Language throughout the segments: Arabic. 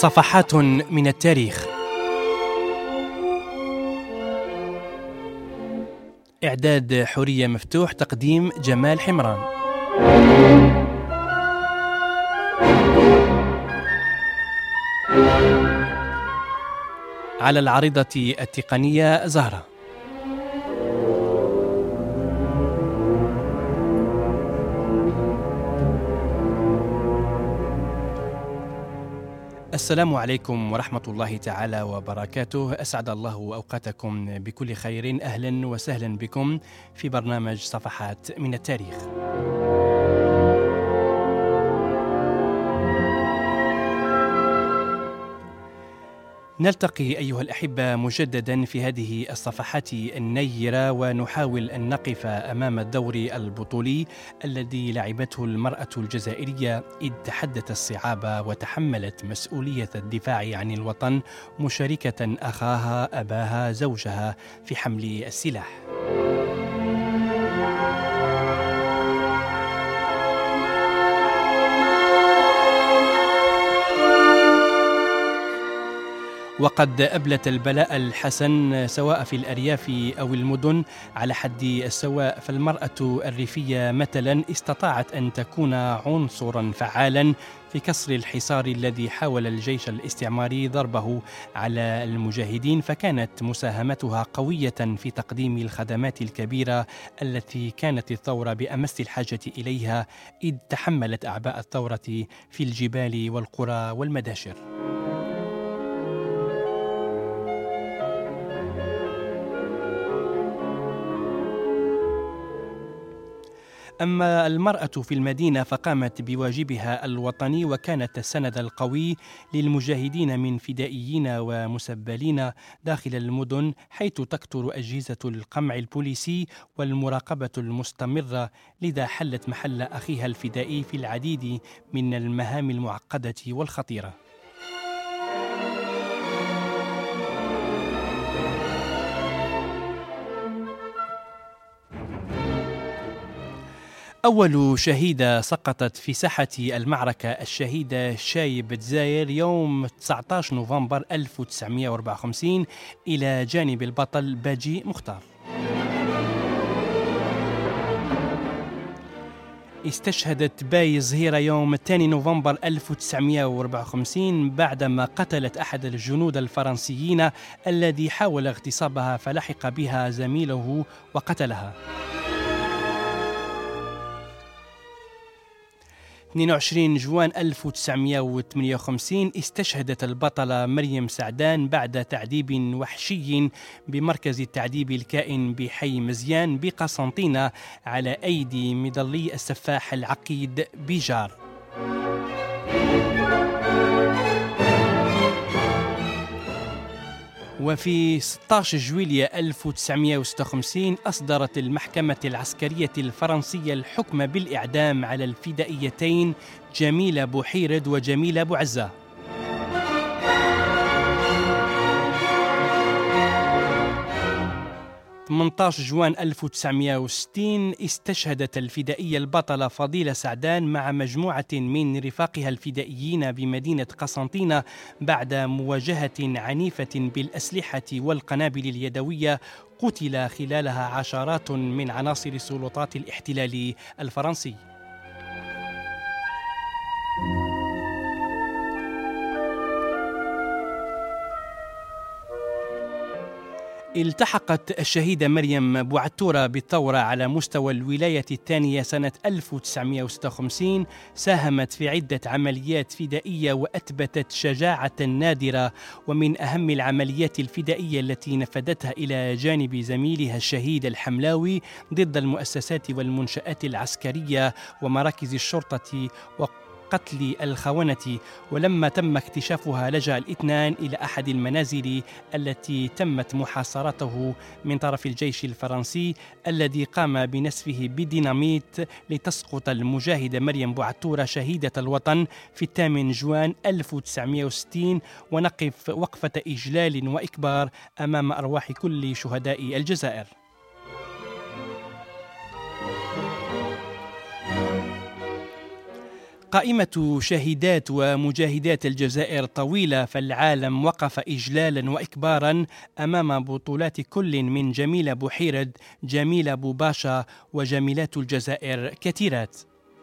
صفحات من التاريخ. إعداد حورية مفتوح، تقديم جمال حمران. على العارضة التقنية زهرة. السلام عليكم ورحمة الله تعالى وبركاته. أسعد الله أوقاتكم بكل خير. أهلا وسهلا بكم في برنامج صفحات من التاريخ. نلتقي أيها الأحبة مجددا في هذه الصفحات النيرة، ونحاول أن نقف أمام الدور البطولي الذي لعبته المرأة الجزائرية، إذ تحدت الصعاب وتحملت مسؤولية الدفاع عن الوطن، مشاركة أخاها أباها زوجها في حمل السلاح. وقد أبلت البلاء الحسن سواء في الأرياف أو المدن على حد السواء، فالمرأة الريفية مثلا استطاعت أن تكون عنصرا فعالا في كسر الحصار الذي حاول الجيش الاستعماري ضربه على المجاهدين، فكانت مساهمتها قوية في تقديم الخدمات الكبيرة التي كانت الثورة بأمس الحاجة إليها، إذ تحملت أعباء الثورة في الجبال والقرى والمداشر. أما المرأة في المدينة فقامت بواجبها الوطني، وكانت السند القوي للمجاهدين من فدائيين ومسبلين داخل المدن، حيث تكثر أجهزة القمع البوليسي والمراقبة المستمرة، لذا حلت محل أخيها الفدائي في العديد من المهام المعقدة والخطيرة. أول شهيدة سقطت في ساحة المعركة الشهيدة شايب دزاير يوم 19 نوفمبر 1954 إلى جانب البطل باجي مختار. استشهدت باي زهيرة يوم 2 نوفمبر 1954 بعدما قتلت أحد الجنود الفرنسيين الذي حاول اغتصابها، فلحق بها زميله وقتلها. 22 جوان 1958 استشهدت البطلة مريم سعدان بعد تعذيب وحشي بمركز التعذيب الكائن بحي مزيان بقسنطينة على أيدي مظلي السفاح العقيد بيجار. وفي 16 جويلية 1956 أصدرت المحكمة العسكرية الفرنسية الحكم بالإعدام على الفدائيتين جميلة بوحيرد وجميلة بوعزة. في 18 جوان 1960 استشهدت الفدائية البطلة فضيلة سعدان مع مجموعة من رفاقها الفدائيين بمدينة قسنطينة بعد مواجهة عنيفة بالأسلحة والقنابل اليدوية، قتل خلالها عشرات من عناصر سلطات الاحتلال الفرنسي. التحقت الشهيدة مريم بوعتورة بالثورة على مستوى الولاية الثانية سنة 1956، ساهمت في عدة عمليات فدائية وأثبتت شجاعة نادرة، ومن أهم العمليات الفدائية التي نفذتها إلى جانب زميلها الشهيد الحملاوي ضد المؤسسات والمنشآت العسكرية ومراكز الشرطة قتل الخونة. ولما تم اكتشافها لجأ الاثنان إلى أحد المنازل التي تمت محاصرته من طرف الجيش الفرنسي الذي قام بنسفه بديناميت لتسقط المجاهدة مريم بوعتورة شهيدة الوطن في 8 جوان 1960، ونقف وقفة إجلال وإكبار أمام أرواح كل شهداء الجزائر. قائمة شهيدات ومجاهدات الجزائر طويلة، فالعالم وقف إجلالا وإكبارا أمام بطولات كل من جميلة بوحيرد، جميلة بوباشا، وجميلات الجزائر كثيرات.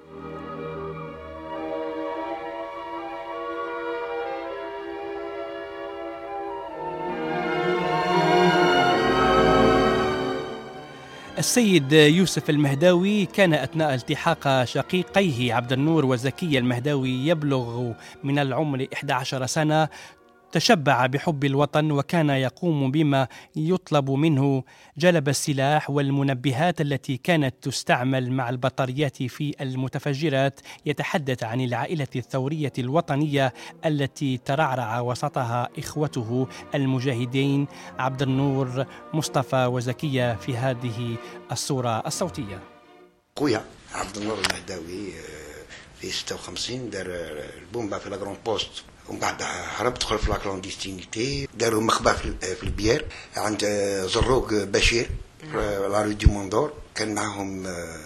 السيد يوسف المهداوي كان أثناء التحاق شقيقيه عبد النور وزكي المهداوي يبلغ من العمر 11 سنة، تشبع بحب الوطن وكان يقوم بما يطلب منه، جلب السلاح والمنبهات التي كانت تستعمل مع البطاريات في المتفجرات. يتحدث عن العائلة الثورية الوطنية التي ترعرع وسطها إخوته المجاهدين عبد النور، مصطفى وزكية في هذه الصورة الصوتية. خويا عبد النور المهداوي في 56 دار البومبا في لاغرون بوست، ومن بعد هرب دخل في لاكلانديستينيتي، داروا مخبأ في البيار عند زروق بشير لا رue دي موندور. كان معهم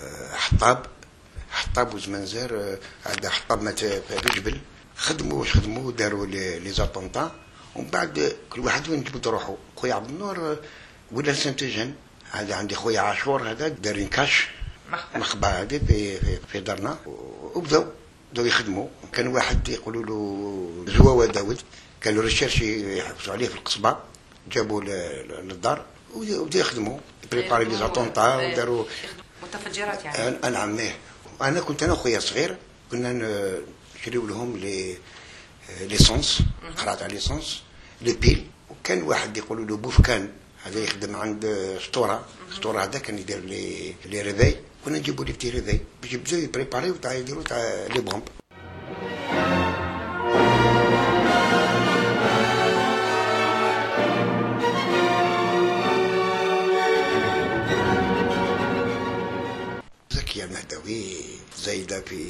حطاب وزمنزار، هذا حطاب مات في جبل. خدموا داروا لي زاتونطا، ومن بعد كل واحد وين جبد روحه. خويا عبد النور ولا سانتيجن، هذا عندي خويا عاشور هذا دارين كاش مخبأ هذا في دارنا، وبداو يخدموا. كان واحد يقولوا له زواوة داود، كانوا ريشيرشي يحبسوا عليه في القصبة، جابوا للدار وبداو يخدموا بريباري لي زاتونطا وداروا متفجرات يعني. نعم. انا كنت انا وخويا صغير كنا نشريو لهم ليسونس، قرات على ليسونس لي بيل. وكان واحد يقولوا له بوفكان، هذا يخدم عند سطوره هذا كان يدير لي ريفي، كنا نجيبوا لي بتي ريفي باش يبداو يبريباريو تاع يديروا تاع لي بومب. زكية المهداوي زايدة في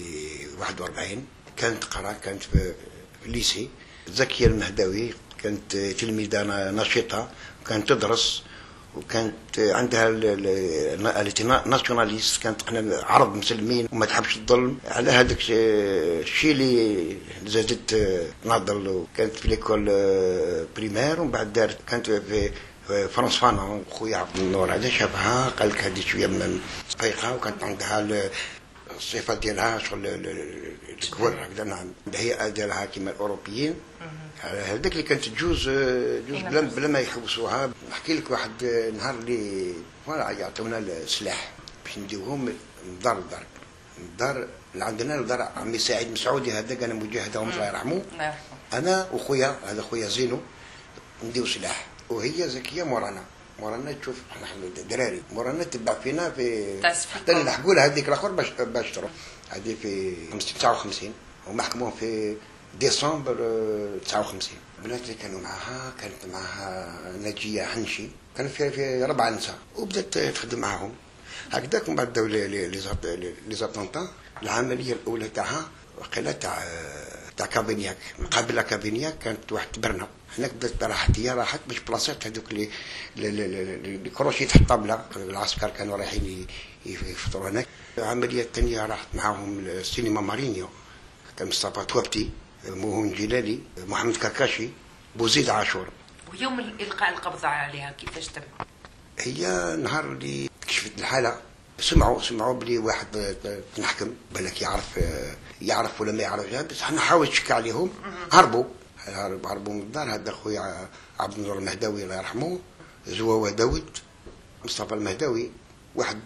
41 كانت كانت في الليسي. زكية المهداوي كانت تلميذة نشيطة، كانت تدرس، وكانت عندها التي ناسيوناليست، كانت احنا عرب مسلمين وما تحبش الظلم. على هذاك الشيء اللي زادت ناضل، وكانت في ليكول بريمير، ومن بعد دارت كانت في فرنسا فانا. خويا عبد النور هذا شافها قال لك هذه شويه من صفيقه، وكانت عندها الصفه ديالها شغل الكبر هكذا. نعم، الهيئه ديالها كيما الاوروبيين. هذاك اللي كانت تجوز بلا ما يحبسوها. نحكي لك واحد نهار اللي يعطونا السلاح باش نديوهم من دار لدار. الدار اللي عندنا لدار عمي سعيد مسعودي، هذا كان مجاهدهم الله يرحمه. انا وخويا هذا خويا زينو نديو سلاح، وهي زكيه مورانا تشوف احنا دراري مورانا تتبع فينا في حتى نلحقوا لها هذيك الاخر باش تروح. هذه في 59 ومحكمون في ديسمبر 59. البنات اللي كانوا معها كانت معها نجيه حنشي، كانت في 4 نساء، وبدات تخدم معاهم هكذاك. ومن بعد داو لي زاتونطا. العمليه الاولى تاعها وقيله تاع كابينياك، مقابل كابينياك كانت واحد تبرنا هناك. بدات راحت باش بلاصات هذوك اللي كروشي تحت الطابله. العسكر كانوا رايحين يفطروا هناك. العمليه الثانيه راحت معاهم السينما مارينيو، كان مصطفى توابتي، موهون جلالي، محمد كاكاشي، بوزيد عاشور. ويوم القاء القبض عليها كيفاش تم؟ هي نهار اللي كشفت الحاله سمعوا بلي واحد نحكم بالك يعرف ولا ما يعرفش، بس احنا حاولت نشكي عليهم. هربوا من الدار. هذا خويا عبد النور المهداوي الله يرحمه، زواوة داود، مصطفى المهداوي، واحد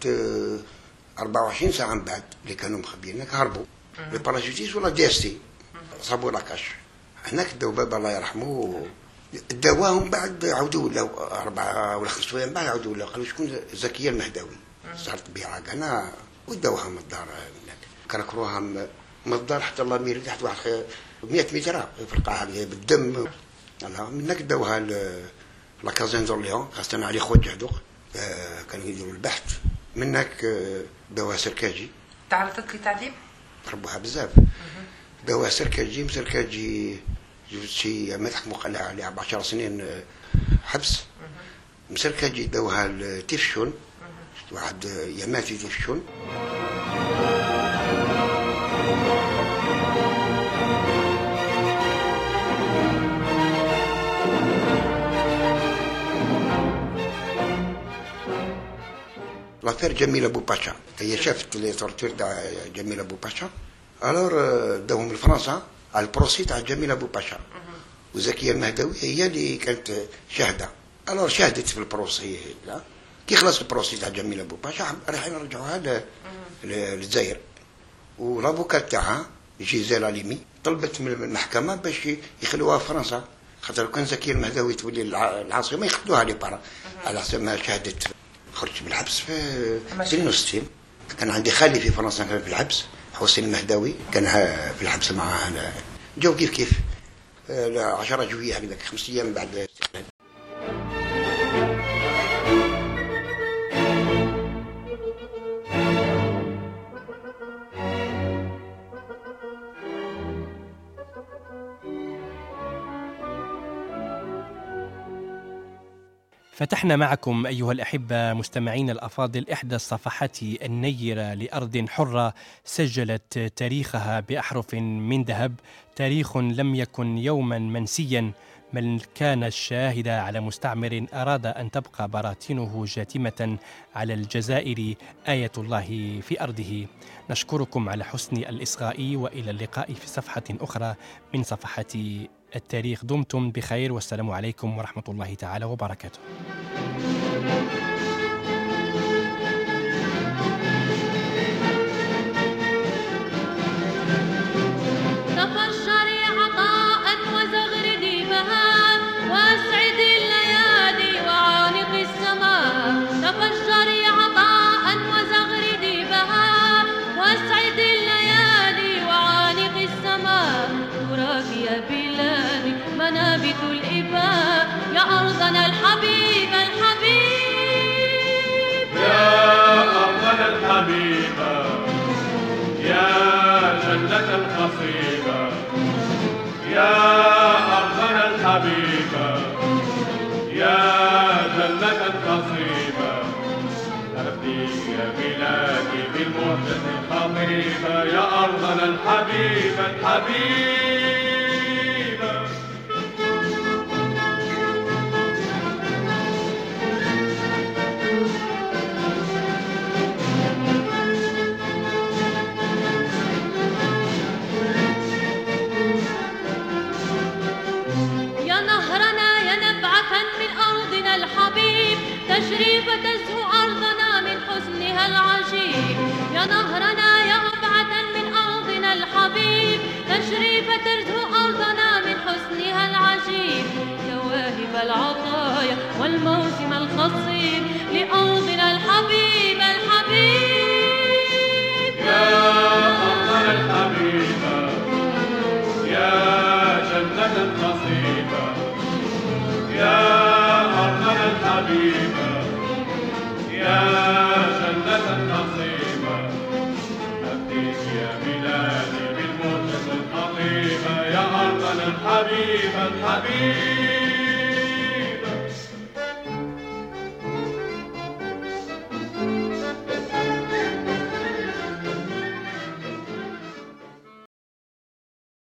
24 ساعه من بعد اللي كانوا مخبيينك هربوا لباراشوتيس ولا دي اس تي، صابوا لاكاش هناك. داو بابا الله يرحمه داواهم، بعد عاودوا ولاو 4 ولا 5 ايام بعد عاودوا ولاو، قالوا شكون؟ زكيه المهداوي. صارت بيعه هنا وداوها من الدار هناك، كركروها من الدار حتى الله ميرد تحت واحد 100 متر في القاعه بالدم. من هناك داوها لاكازين دورليون، خاصة علي خوت هذوك كانوا يديروا البحث. من هناك داوها سركاجي. تعرضت لتعذيب؟ ضربوها بزاف. داوها سركاجي شي ما تحكموا قلعه عليه 14 سنين حبس. مسركاجي داوها التيفشون، واحد يماتي تيفشون. لافير جميل ابو باشا. هي شافت لي تورتير تاع جميل ابو باشا، الور داهم لفرنسا على البروسي تاع جميل ابو باشا، وزكيه المهدوي هي اللي كانت شاهده. الور شاهدت في البروسي، كي خلص البروسي تاع جميل ابو باشا رايحين نرجعوها للجزائر، ولافوكات تاعها جيزيل عليمي طلبت من المحكمه باش يخلوها في فرنسا، خاطر كان زكيه المهدوي تولي العاصمه ياخذوها لي بارا، على حسب ما شاهدت. خرجت من الحبس في 62. كان عندي خالي في فرنسا كان في الحبس، حسين المهدوي كان في الحبس معاه. جو كيف 10 جوية هكذاك 5 أيام بعد الاستقلال. فتحنا معكم أيها الأحبة مستمعين الأفاضل إحدى الصفحات النيرة لأرض حرة سجلت تاريخها بأحرف من ذهب، تاريخ لم يكن يوما منسيا، من كان الشاهد على مستعمر أراد أن تبقى براثنه جاثمة على الجزائر آية الله في أرضه. نشكركم على حسن الإصغاء، وإلى اللقاء في صفحة أخرى من صفحات التاريخ. دمتم بخير، والسلام عليكم ورحمة الله تعالى وبركاته. تفجري عطاء وزغردي بهاء، واسعدي الليالي وعانقي السماء. تفجري عطاء وزغردي بهاء، واسعدي الليالي وعانقي السماء. تراك يا بلادي منابت الإباء، يا أرضنا الحبيب الحبيب، يا أرضنا الحبيبة، يا جنة القصيبة، يا أرضنا الحبيبة، يا جنة قصيبة. أهدي يا بلادي بالمهجة الخطيبة، يا أرضنا الحبيبة الحبيبة. تجري فتزهو أرضنا من حسنها العجيب، يا نهرنا يا نبعة من أرضنا الحبيب. تجري فتزهو أرضنا من حسنها العجيب، يا واهب العطايا والموسم الخصيب لأرضنا الحبيب الحبيب. يا أرضنا الحبيبة، يا جنة قصيبة، يا أرضنا الحبيبة، يا جنة قصيبة. أهديك يا بلادي بالموجة الخطيبة، يا أرضنا الحبيبة الحبيبة.